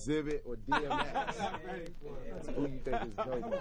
Exhibit or DMX? Who you think is dope?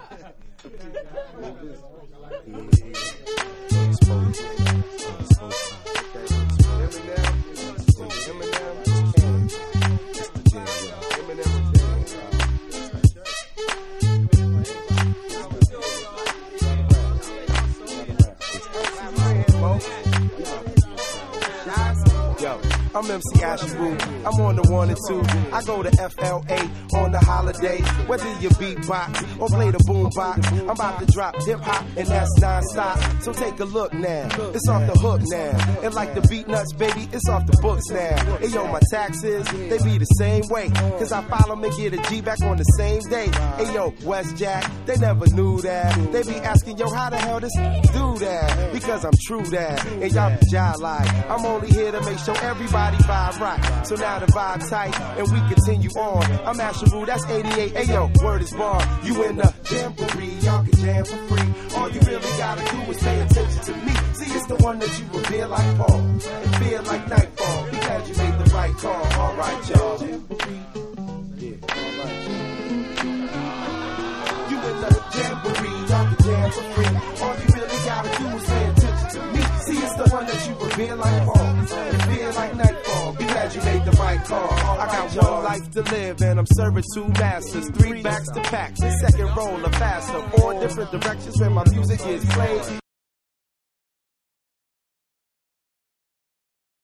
I'm MC Asheru, I'm on the 1 and 2. I go to FLA on the holiday. Whether you beatbox or play the boombox, I'm about to drop hip hop and that's non-stop. So take a look now, it's off the hook now. And like the beat nuts, baby, it's off the books now. Hey yo, my taxes, they be the same way. Cause I file them and get a G back on the same day. Hey yo, West Jack, they never knew that. They be asking, yo, how the hell this do that? Because I'm true that. And y'all be jive like, I'm only here to make sure everybody vibe right. So now the vibe tight and we continue on. I'm Asheru, that's 88. Ayo, word is born. You in the jamboree, y'all can jam for free. All you really gotta do is pay attention to me. See, it's the one that you revere like fall and feel like nightfall. Be glad you made the right call. All right, y'all. Jamboree. Yeah, all right, y'all. You in the jamboree, y'all can jam for free. All you really gotta do is pay attention to me. See, it's the one that you revere like fall and feel like nightfall. Be glad you made the right call. I got one life to live and I'm serving 2 masters, 3 backs to pack. The second roll of faster, 4 different directions where my music is played.